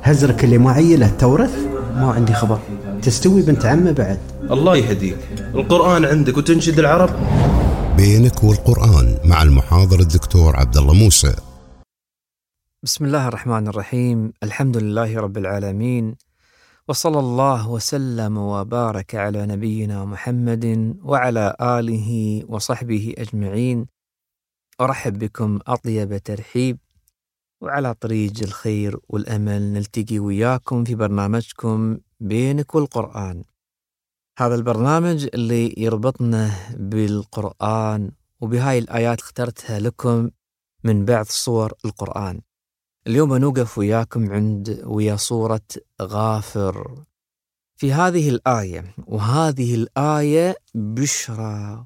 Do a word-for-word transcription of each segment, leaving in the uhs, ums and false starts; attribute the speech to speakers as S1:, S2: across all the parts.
S1: هزرك اللي معي له تورث؟
S2: ما عندي خبر.
S1: تستوي بنت عمه بعد؟
S3: الله يهديك، القرآن عندك وتنشد العرب.
S4: بينك والقرآن مع المحاضر الدكتور عبد الله موسى.
S2: بسم الله الرحمن الرحيم. الحمد لله رب العالمين، وصلى الله وسلم وبارك على نبينا محمد وعلى آله وصحبه أجمعين. أرحب بكم أطيب ترحيب، وعلى طريق الخير والأمل نلتقي وياكم في برنامجكم بينك والقرآن. هذا البرنامج اللي يربطنا بالقرآن، وبهاي الآيات اخترتها لكم من بعض صور القرآن. اليوم نوقف وياكم عند ويا صورة غافر في هذه الآية، وهذه الآية بشرى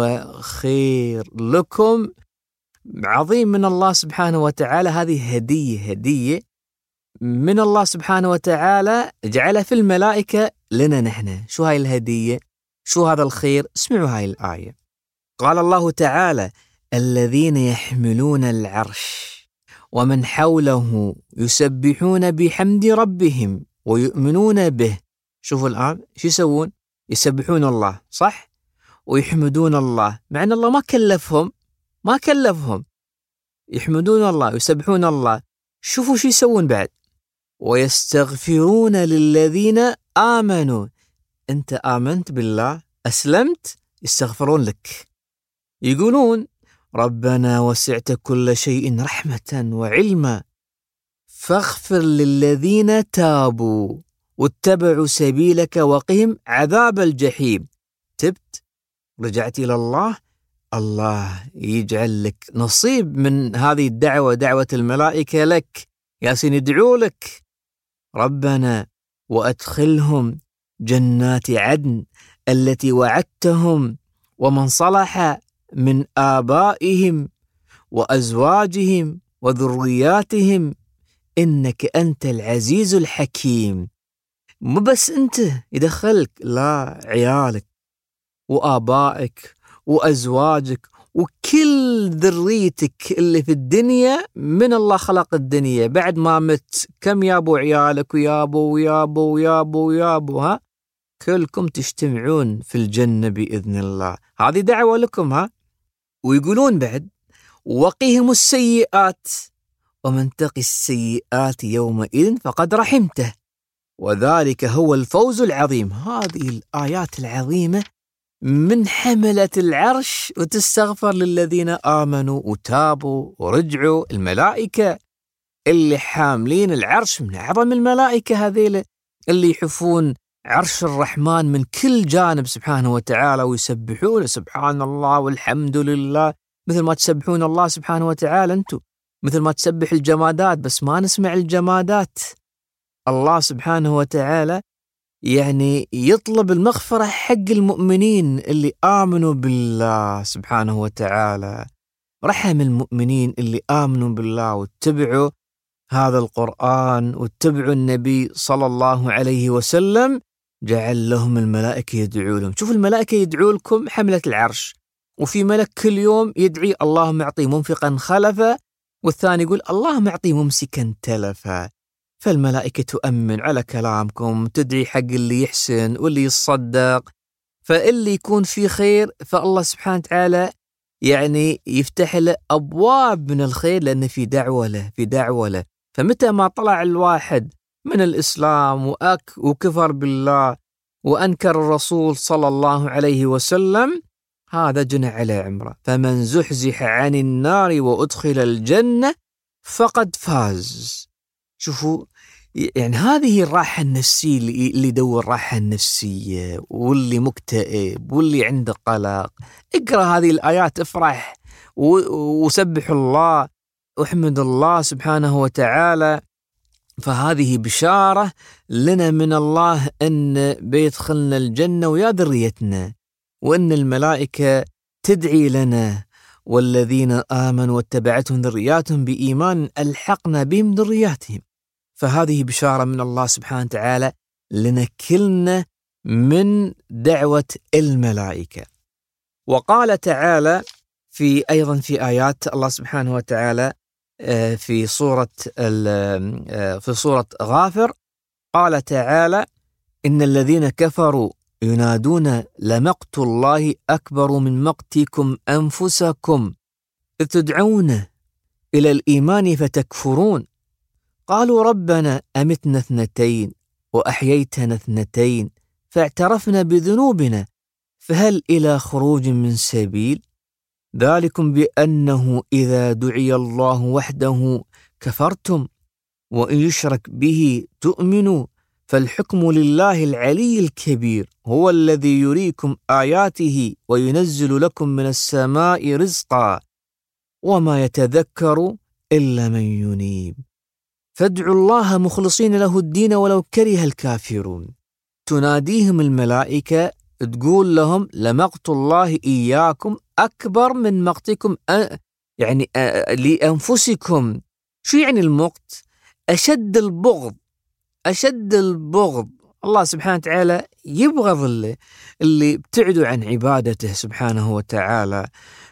S2: وخير لكم عظيم من الله سبحانه وتعالى. هذه هدية هدية من الله سبحانه وتعالى جعلها في الملائكة لنا نحن. شو هاي الهدية؟ شو هذا الخير؟ اسمعوا هاي الآية. قال الله تعالى: الذين يحملون العرش ومن حوله يسبحون بحمد ربهم ويؤمنون به. شوفوا الآن شو يسوون؟ يسبحون الله، صح؟ ويحمدون الله، مع أن الله ما كلفهم ما كلفهم يحمدون الله ويسبحون الله. شوفوا شو يسوون بعد: ويستغفرون للذين آمنوا. أنت آمنت بالله، أسلمت، يستغفرون لك. يقولون: ربنا وسعت كل شيء رحمة وعلما فاغفر للذين تابوا واتبعوا سبيلك وقهم عذاب الجحيم. تبت، رجعت إلى الله، الله يجعل لك نصيب من هذه الدعوة، دعوة الملائكة لك. ياسين يدعو لك: ربنا وأدخلهم جنات عدن التي وعدتهم ومن صلح من آبائهم وأزواجهم وذرياتهم إنك أنت العزيز الحكيم. مو بس أنت يدخلك، لا، عيالك وآبائك وأزواجك وكل ذريتك اللي في الدنيا. من الله خلق الدنيا بعد ما مت، كم يابو عيالك ويابو ويابو ويابو ويابو، ها كلكم تجتمعون في الجنة بإذن الله. هذه دعوة لكم. ها ويقولون بعد: وقهم السيئات ومن تقي السيئات يومئذ فقد رحمته وذلك هو الفوز العظيم. هذه الآيات العظيمة من حملة العرش، وتستغفر للذين آمنوا وتابوا ورجعوا. الملائكة اللي حاملين العرش من أعظم الملائكة، هذيل اللي يحفون عرش الرحمن من كل جانب سبحانه وتعالى، ويسبحون سبحان الله والحمد لله، مثل ما تسبحون الله سبحانه وتعالى أنتم، مثل ما تسبح الجمادات، بس ما نسمع الجمادات. الله سبحانه وتعالى يعني يطلب المغفرة حق المؤمنين اللي آمنوا بالله سبحانه وتعالى. رحم المؤمنين اللي آمنوا بالله واتبعوا هذا القرآن واتبعوا النبي صلى الله عليه وسلم، جعل لهم الملائكة يدعو لهم. شوف، الملائكة يدعو لكم حملة العرش، وفي ملك كل يوم يدعي: اللهم اعطي منفقا خلفا، والثاني يقول: اللهم اعطي ممسكا تلفا. فالملائكة تؤمن على كلامكم، تدعي حق اللي يحسن واللي يصدق. فاللي يكون فيه خير فالله سبحانه وتعالى يعني يفتح له أبواب من الخير، لأن في دعوة له في دعوة له. فمتى ما طلع الواحد من الإسلام وأك وكفر بالله وأنكر الرسول صلى الله عليه وسلم، هذا جنى على عمره. فمن زحزح عن النار وأدخل الجنة فقد فاز. شوفوا، يعني هذه الراحة النفسية اللي يدور راحة النفسية، واللي مكتئب واللي عنده قلق، اقرأ هذه الآيات، افرح وسبح الله واحمد الله سبحانه وتعالى. فهذه بشارة لنا من الله أن بيدخلنا الجنة ويا ذريتنا، وأن الملائكة تدعي لنا: والذين آمنوا واتبعتهم ذرياتهم بإيمان ألحقنا بهم ذرياتهم. فهذه بشارة من الله سبحانه وتعالى لنا كلنا من دعوة الملائكة. وقال تعالى في أيضا في آيات الله سبحانه وتعالى: في سورة في سورة غافر قال تعالى: إن الذين كفروا ينادون لمقت الله أكبر من مقتكم أنفسكم إذ تدعون إلى الإيمان فتكفرون قالوا ربنا أمتنا اثنتين وأحييتنا اثنتين فاعترفنا بذنوبنا فهل إلى خروج من سبيل ذلكم بأنه إذا دعي الله وحده كفرتم وإن يشرك به تؤمنوا فالحكم لله العلي الكبير هو الذي يريكم آياته وينزل لكم من السماء رزقا وما يتذكر إلا من ينيب فادعوا الله مخلصين له الدين ولو كره الكافرون. تناديهم الملائكة تقول لهم لمقت الله إياكم أكبر من مقتكم أ... يعني أ... لأنفسكم. شو يعني المقت؟ أشد البغض، أشد البغض. الله سبحانه وتعالى يبغض اللي, اللي ابتعدوا عن عبادته سبحانه وتعالى.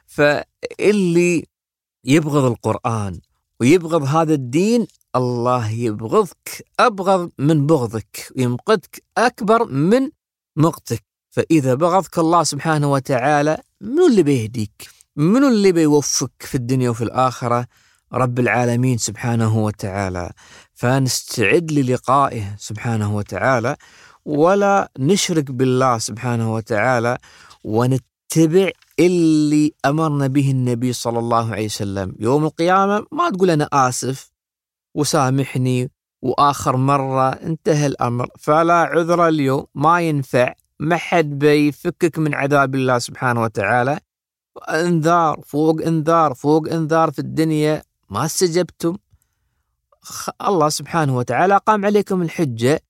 S2: فاللي يبغض القرآن ويبغض هذا الدين الله يبغضك أبغض من بغضك ويمقتك أكبر من مقتك. فإذا بغضك الله سبحانه وتعالى منو اللي بيهديك؟ منو اللي بيوفك في الدنيا وفي الآخرة؟ رب العالمين سبحانه وتعالى. فنستعد للقائه سبحانه وتعالى ولا نشرك بالله سبحانه وتعالى ونتبع اللي أمرنا به النبي صلى الله عليه وسلم. يوم القيامة ما تقول أنا آسف وسامحني وآخر مرة انتهى الأمر، فلا عذر اليوم، ما ينفع، ما حد بيفكك من عذاب الله سبحانه وتعالى. انذار فوق انذار فوق انذار في الدنيا ما استجبتم، الله سبحانه وتعالى قام عليكم الحجة.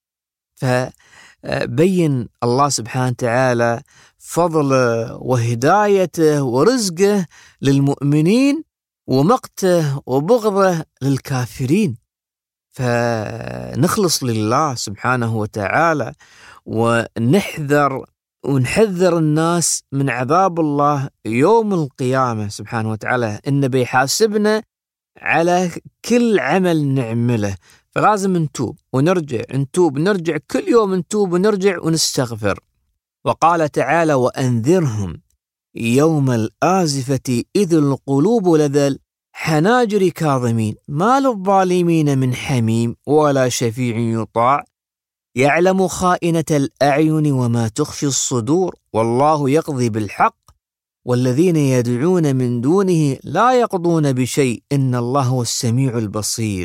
S2: فبين الله سبحانه وتعالى فضله وهدايته ورزقه للمؤمنين ومقته وبغضه للكافرين. فنخلص لله سبحانه وتعالى ونحذر ونحذر الناس من عذاب الله يوم القيامة سبحانه وتعالى، إنه بيحاسبنا على كل عمل نعمله. فلازم نتوب ونرجع نتوب نرجع كل يوم نتوب ونرجع ونستغفر. وقال تعالى: وأنذرهم يوم الآزفة إذ القلوب لدى الحناجر كاظمين ما للظالمين من حميم ولا شفيع يطاع يعلم خائنة الأعين وما تخفي الصدور والله يقضي بالحق والذين يدعون من دونه لا يقضون بشيء إن الله هو السميع البصير.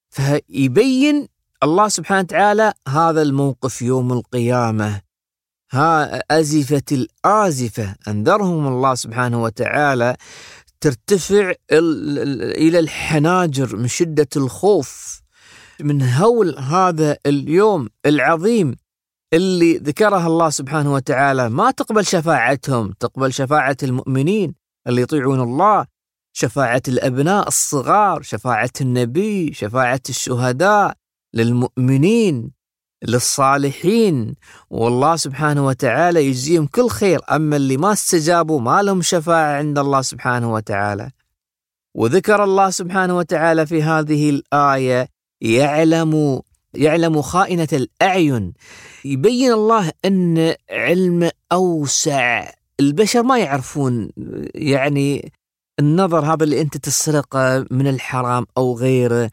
S2: فيبين الله سبحانه وتعالى هذا الموقف يوم القيامة. ها أزفة الآزفة، أنذرهم الله سبحانه وتعالى، ترتفع إلى الحناجر من شدة الخوف من هول هذا اليوم العظيم اللي ذكرها الله سبحانه وتعالى. ما تقبل شفاعتهم، تقبل شفاعة المؤمنين اللي يطيعون الله، شفاعة الأبناء الصغار، شفاعة النبي، شفاعة الشهداء للمؤمنين للصالحين، والله سبحانه وتعالى يجزيهم كل خير. أما اللي ما استجابوا ما لهم شفاعة عند الله سبحانه وتعالى. وذكر الله سبحانه وتعالى في هذه الآية يعلم يعلم خائنة الأعين. يبين الله أن علم أوسع، البشر ما يعرفون يعني النظر هذا اللي أنت تسرقه من الحرام أو غيره،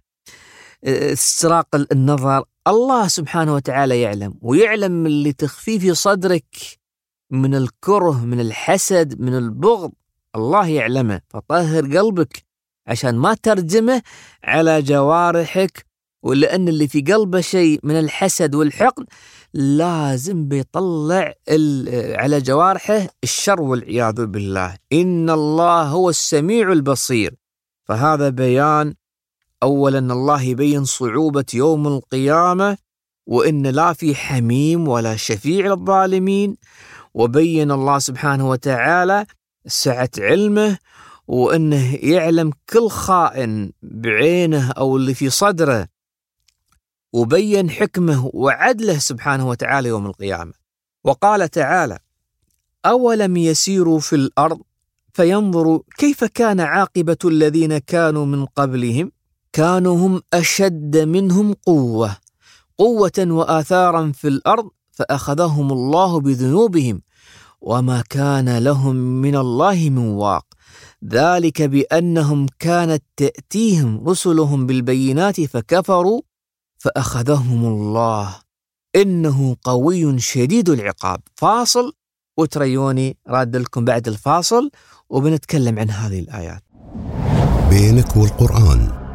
S2: استراق النظر، الله سبحانه وتعالى يعلم، ويعلم اللي تخفيه في صدرك من الكره من الحسد من البغض، الله يعلمه. فطهر قلبك عشان ما ترجمه على جوارحك، ولأن اللي في قلبه شيء من الحسد والحقد لازم بيطلع على جوارحه الشر والعياذ بالله. إن الله هو السميع البصير. فهذا بيان أولا الله يبين صعوبة يوم القيامة وإن لا في حميم ولا شفيع للظالمين، وبين الله سبحانه وتعالى سعة علمه وإنه يعلم كل خائن بعينه أو اللي في صدره، وبين حكمه وعدله سبحانه وتعالى يوم القيامة. وقال تعالى: أولم يسيروا في الأرض فينظروا كيف كان عاقبة الذين كانوا من قبلهم كانوا هم أشد منهم قوة قوة وآثارا في الأرض فأخذهم الله بذنوبهم وما كان لهم من الله من واق ذلك بأنهم كانت تأتيهم رسلهم بالبينات فكفروا فأخذهم الله إنه قوي شديد العقاب. فاصل وتريوني راد لكم بعد الفاصل وبنتكلم عن هذه الآيات.
S4: بينك والقرآن